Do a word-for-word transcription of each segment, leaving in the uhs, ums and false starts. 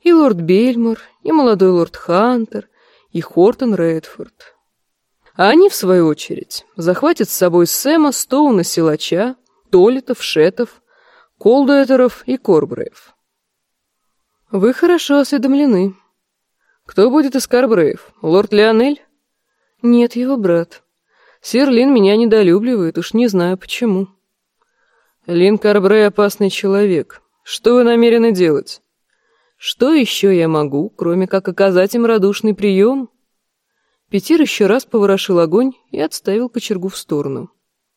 И лорд Бельмор, и молодой лорд Хантер, и Хортон Редфорд. А они, в свою очередь, захватят с собой Сэма, Стоуна, Силача, Толлитов, Шетов, Колдуэтеров и Корбрейв. Вы хорошо осведомлены. Кто будет из Корбрейв? Лорд Леонель? Нет, его брат. Сир Лин меня недолюбливает, уж не знаю почему. Лин Корбрей — опасный человек. Что вы намерены делать? Что еще я могу, кроме как оказать им радушный прием? Петир еще раз поворошил огонь и отставил кочергу в сторону.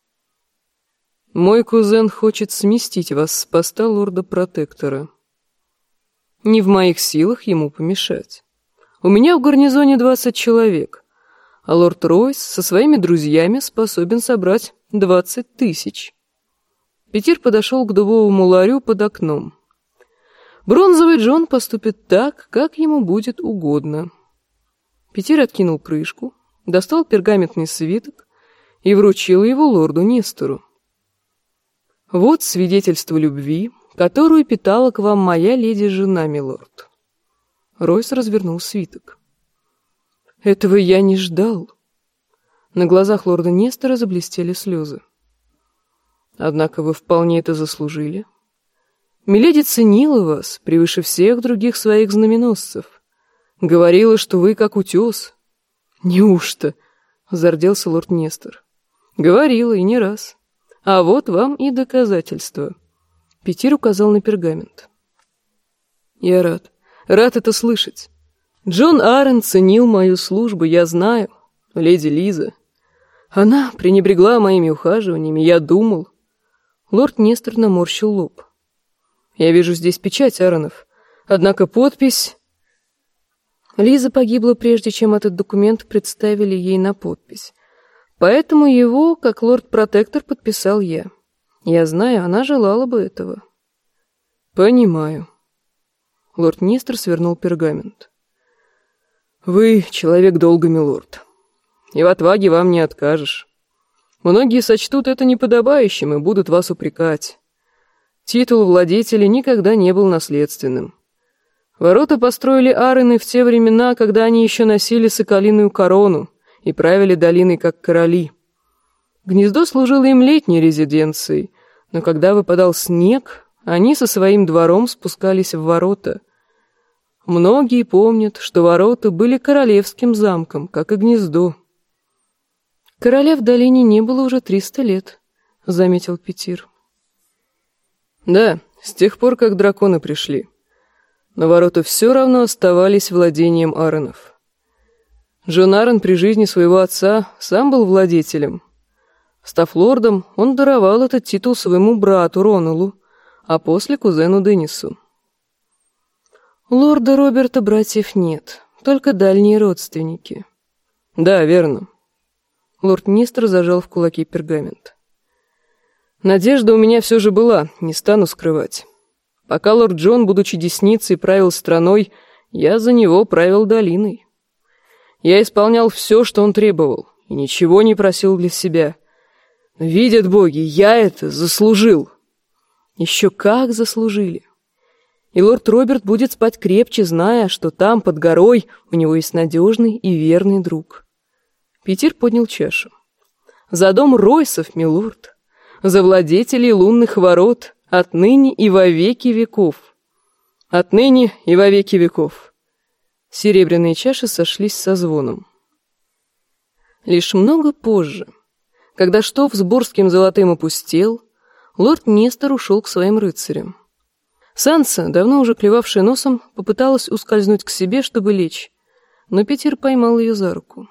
Мой кузен хочет сместить вас с поста лорда-протектора. Не в моих силах ему помешать. У меня в гарнизоне двадцать человек, а лорд Ройс со своими друзьями способен собрать двадцать тысяч. Петир подошел к дубовому ларю под окном. Бронзовый Джон поступит так, как ему будет угодно. Петир откинул крышку, достал пергаментный свиток и вручил его лорду Нестору. Вот свидетельство любви, которую питала к вам моя леди-жена, милорд. Ройс развернул свиток. Этого я не ждал. На глазах лорда Нестора заблестели слезы. Однако вы вполне это заслужили. Миледи ценила вас превыше всех других своих знаменосцев. Говорила, что вы как утес. Неужто? Зарделся лорд Нестор. Говорила, и не раз. А вот вам и доказательства. Петир указал на пергамент. Я рад. Рад это слышать. Джон Аррен ценил мою службу, я знаю. Леди Лиза. Она пренебрегла моими ухаживаниями, я думал. Лорд Нестор наморщил лоб. Я вижу здесь печать Арренов. Однако подпись... Лиза погибла, прежде чем этот документ представили ей на подпись. Поэтому его, как лорд-протектор, подписал я. Я знаю, она желала бы этого. Понимаю. Лорд Нестор свернул пергамент. Вы человек долга, милорд, и в отваге вам не откажешь. Многие сочтут это неподобающим и будут вас упрекать. Титул владетеля никогда не был наследственным. Ворота построили Аррены в те времена, когда они еще носили соколиную корону и правили долиной как короли. Гнездо служило им летней резиденцией, но когда выпадал снег, они со своим двором спускались в ворота. Многие помнят, что ворота были королевским замком, как и гнездо. «Короля в долине не было уже триста лет», — заметил Петир. «Да, с тех пор, как драконы пришли. Но ворота все равно оставались владением Арренов. Джон Аррен при жизни своего отца сам был владетелем. Став лордом, он даровал этот титул своему брату Роналу, а после кузену Деннису. У лорда Роберта братьев нет, только дальние родственники». «Да, верно». Лорд Нестор зажал в кулаки пергамент. «Надежда у меня все же была, не стану скрывать. Пока лорд Джон, будучи десницей, правил страной, я за него правил долиной. Я исполнял все, что он требовал, и ничего не просил для себя. Но, видят боги, я это заслужил». «Еще как заслужили. И лорд Роберт будет спать крепче, зная, что там, под горой, у него есть надежный и верный друг». Петир поднял чашу. «За дом Ройсов, милорд, за владетелей лунных ворот, отныне и во веки веков». «Отныне и во веки веков». Серебряные чаши сошлись со звоном. Лишь много позже, когда штоф с бурским золотым опустел, лорд Нестор ушел к своим рыцарям. Санса, давно уже клевавшая носом, попыталась ускользнуть к себе, чтобы лечь, но Петир поймал ее за руку.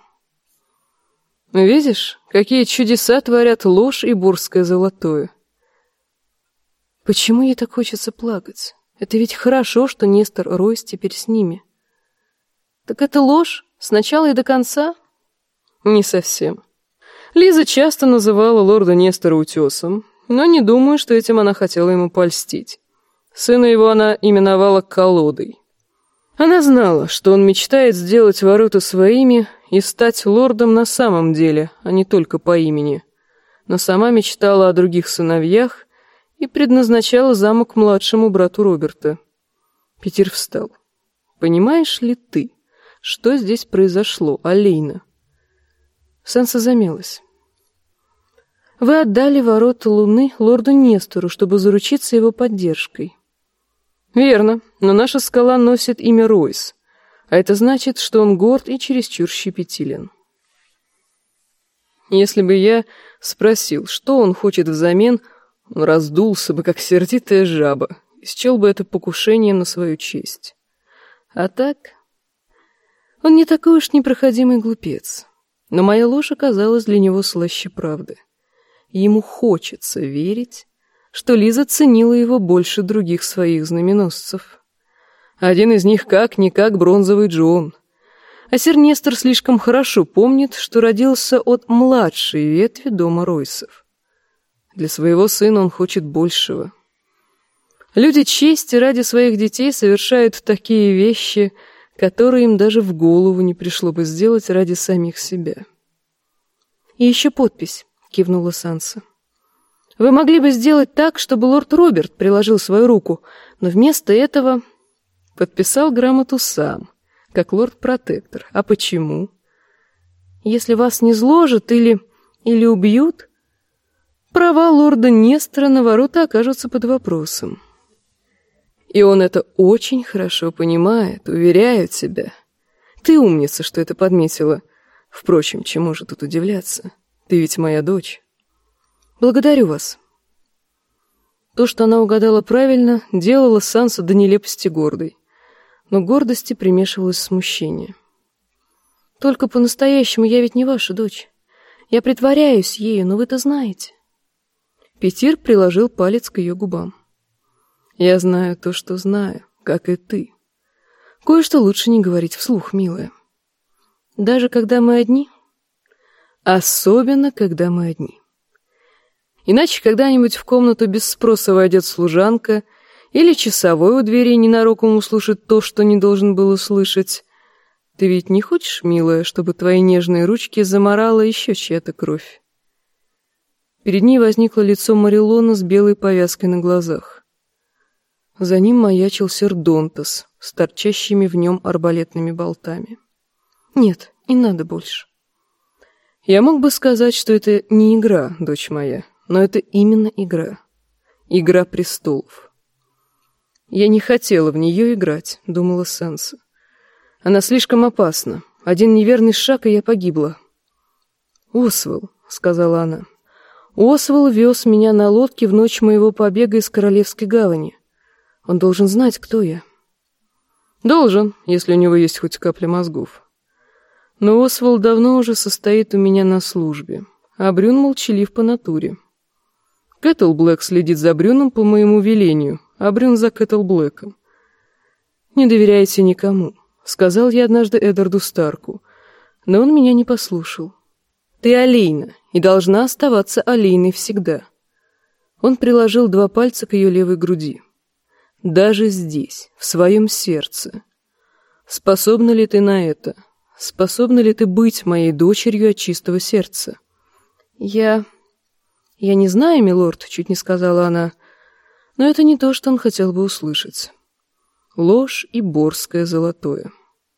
«Видишь, какие чудеса творят ложь и бурское золотое?» «Почему ей так хочется плакать? Это ведь хорошо, что Нестор Ройс теперь с ними». «Так это ложь? С начала и до конца?» «Не совсем. Лиза часто называла лорда Нестора утесом, но не думаю, что этим она хотела ему польстить. Сына его она именовала колодой. Она знала, что он мечтает сделать ворота своими и стать лордом на самом деле, а не только по имени, но сама мечтала о других сыновьях и предназначала замок младшему брату Роберта». Петир встал. понимаешь ли ты, что здесь произошло, Алейна?» Санса замялась. «Вы отдали ворота Луны лорду Нестору, чтобы заручиться его поддержкой». «Верно, но наша скала носит имя Ройс, а это значит, что он горд и чересчур щепетилен. Если бы я спросил, что он хочет взамен, он раздулся бы, как сердитая жаба, и счел бы это покушением на свою честь. А так, он не такой уж непроходимый глупец, но моя ложь оказалась для него слаще правды. Ему хочется верить, что Лиза ценила его больше других своих знаменосцев. Один из них как-никак бронзовый Джон. А сэр Нестор слишком хорошо помнит, что родился от младшей ветви дома Ройсов. Для своего сына он хочет большего. Люди чести ради своих детей совершают такие вещи, которые им даже в голову не пришло бы сделать ради самих себя. «И еще подпись», — кивнула Санса. «Вы могли бы сделать так, чтобы лорд Роберт приложил свою руку, но вместо этого подписал грамоту сам, как лорд-протектор. А почему? Если вас не зложат или, или убьют, права лорда Нестора на ворота окажутся под вопросом. И он это очень хорошо понимает, уверяю тебя. Ты умница, что это подметила. Впрочем, чему же тут удивляться? Ты ведь моя дочь». «Благодарю вас». То, что она угадала правильно, делало Сансу до нелепости гордой. Но к гордости примешивалось смущение. «Только по-настоящему я ведь не ваша дочь. Я притворяюсь ею, но вы-то знаете». Петир приложил палец к ее губам. «Я знаю то, что знаю, как и ты. Кое-что лучше не говорить вслух, милая. Даже когда мы одни? Особенно, когда мы одни. Иначе когда-нибудь в комнату без спроса войдет служанка, или часовой у двери ненароком услышит то, что не должен был услышать. Ты ведь не хочешь, милая, чтобы твои нежные ручки заморала еще чья-то кровь?» Перед ней возникло лицо Марилона с белой повязкой на глазах. За ним маячил сэр Донтас с торчащими в нем арбалетными болтами. «Нет, не надо больше». «Я мог бы сказать, что это не игра, дочь моя, но это именно игра. Игра престолов». «Я не хотела в нее играть», — думала Санса. «Она слишком опасна. Один неверный шаг, и я погибла». «Освал», — сказала она. «Освал вез меня на лодке в ночь моего побега из Королевской гавани. Он должен знать, кто я». «Должен, если у него есть хоть капля мозгов. Но Освал давно уже состоит у меня на службе, а Брюн молчалив по натуре. Кэтл Блэк следит за Брюном по моему велению, а Брюн за Кэтл Блэком. Не доверяйте никому», — сказал я однажды Эддарду Старку, но он меня не послушал. «Ты Алейна, и должна оставаться Алейной всегда». Он приложил два пальца к ее левой груди. «Даже здесь, в своем сердце. Способна ли ты на это? Способна ли ты быть моей дочерью от чистого сердца?» «Я... я не знаю, милорд», — чуть не сказала она, но это не то, что он хотел бы услышать. Ложь и борское золотое.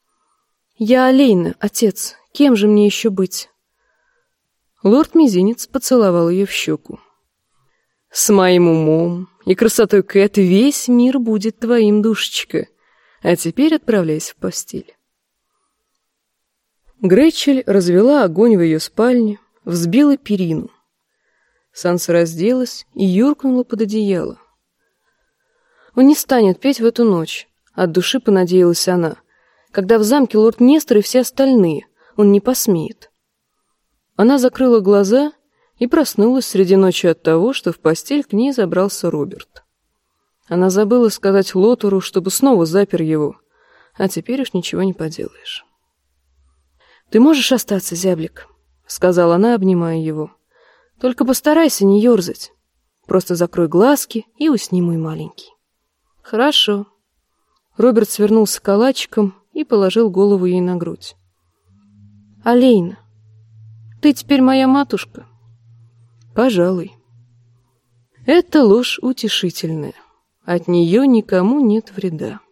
«Я Алейна, отец. Кем же мне еще быть?» Лорд-мизинец поцеловал ее в щеку. «С моим умом и красотой Кэт весь мир будет твоим, душечка. А теперь отправляйся в постель». Грейчель развела огонь в ее спальне, взбила перину. Санса разделась и юркнула под одеяло. Он не станет петь в эту ночь, от души понадеялась она. Когда в замке лорд Нестор и все остальные, он не посмеет. Она закрыла глаза и проснулась среди ночи от того, что в постель к ней забрался Роберт. Она забыла сказать Лотуру, чтобы снова запер его, а теперь уж ничего не поделаешь. «Ты можешь остаться, зяблик», — сказала она, обнимая его. «Только постарайся не ерзать. Просто закрой глазки и усни, мой маленький». «Хорошо». Роберт свернулся калачиком и положил голову ей на грудь. «Алейна, ты теперь моя матушка?» «Пожалуй». Это ложь утешительная. От нее никому нет вреда.